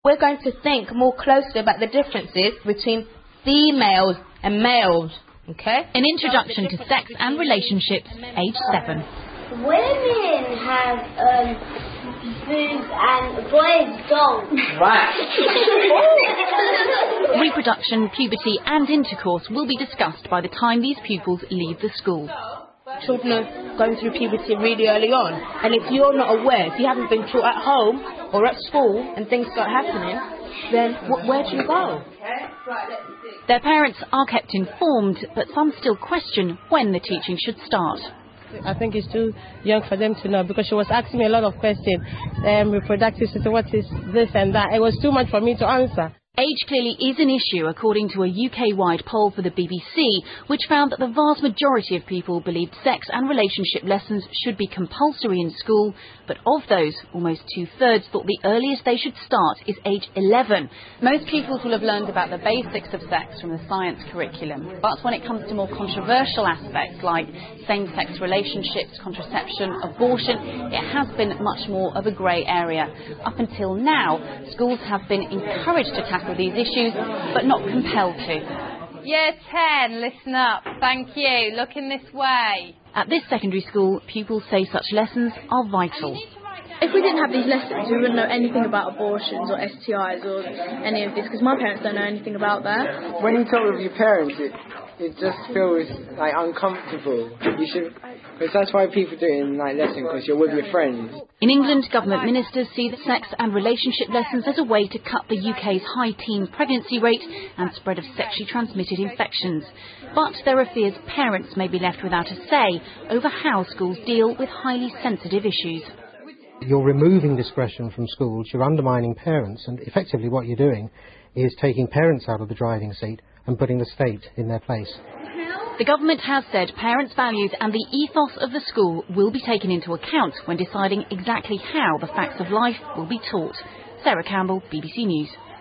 We're going to think more closely about the differences between females and males, okay? An introduction to sex and relationships, age 7. Women have boobs and boys don't. Right. Reproduction, puberty and intercourse will be discussed by the time these pupils leave the school. Children are going through puberty really early on, and if you're not aware, if you haven't been taught at home or at school and things start happening, then where do you go? Their parents are kept informed, but some still question when the teaching should start. I think it's too young for them to know, because she was asking me a lot of questions. Reproductive system, what is this and that? It was too much for me to answer. Age clearly is an issue, according to a UK-wide poll for the BBC, which found that the vast majority of people believed sex and relationship lessons should be compulsory in school, but of those, almost 2/3 thought the earliest they should start is age 11. Most pupils will have learned about the basics of sex from the science curriculum, but when it comes to more controversial aspects like same-sex relationships, contraception, abortion, it has been much more of a grey area. Up until now, schools have been encouraged to tackle these issues, but not compelled to. Year 10, listen up. Thank you. Look in this way. At this secondary school, pupils say such lessons are vital. If we didn't have these lessons, we wouldn't know anything about abortions or STIs or any of this, because my parents don't know anything about that. When you talk with your parents, it just feels like uncomfortable. You should, because that's why people do it in like lessons, because you're with your friends. In England, government ministers see the sex and relationship lessons as a way to cut the UK's high teen pregnancy rate and spread of sexually transmitted infections. But there are fears parents may be left without a say over how schools deal with highly sensitive issues. You're removing discretion from schools, you're undermining parents, and effectively what you're doing is taking parents out of the driving seat and putting the state in their place. The government has said parents' values and the ethos of the school will be taken into account when deciding exactly how the facts of life will be taught. Sarah Campbell, BBC News.